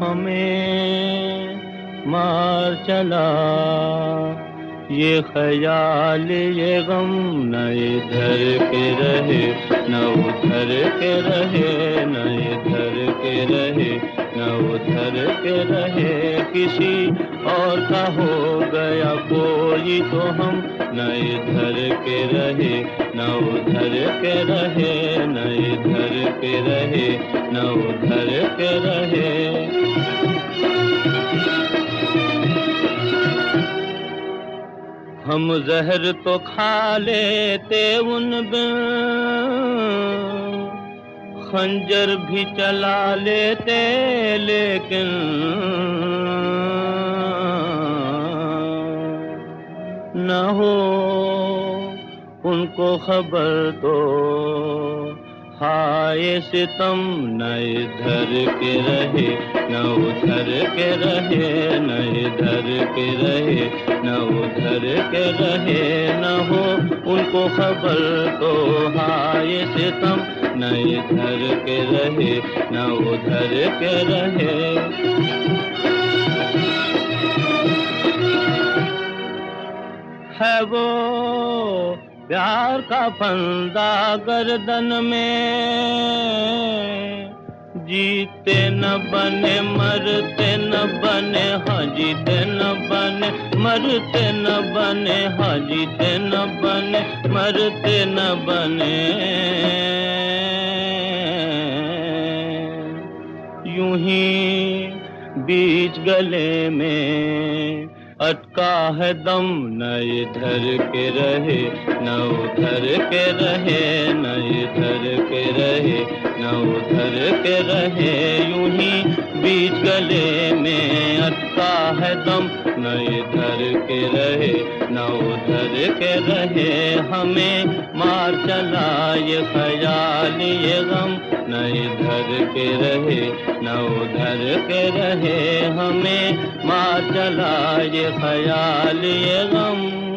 हमें मार चला। ये ख्याल ये गम न इधर के रहे न उधर के रहे, न इधर के रहे न उधर के रहे। किसी और का हो गया कोई तो हम न इधर के रहे न उधर के रहे, न इधर के रहे न उधर के रहे। हम जहर तो खा लेते उन बिन, खंजर भी चला लेते, लेकिन न हो उनको खबर तो हाय सितम न इधर के रहे न उधर के रहे, न इधर के रहे न उधर के रहे। न हो उनको खबर तो हाय सितम न इधर के रहे न उधर के रहे। है वो प्यार का फंदा गर्दन में, जीते न बने मरते न बने, हाँ जीते न बने मरते न बने, हाँ जीते न बने मरते न बने। यूं ही बीच गले में अटका है दम, न इधर के रहे न उधर के रहे, न इधर के रहे न उधर के रहे। यूं ही बीच गले में अटका है दम, न इधर के रहे न उधर के रहे। हमें मार चला ये ख्याल ये गम, न इधर के रहे न उधर के रहे। हमें मार चला ये ख्याल ये गम।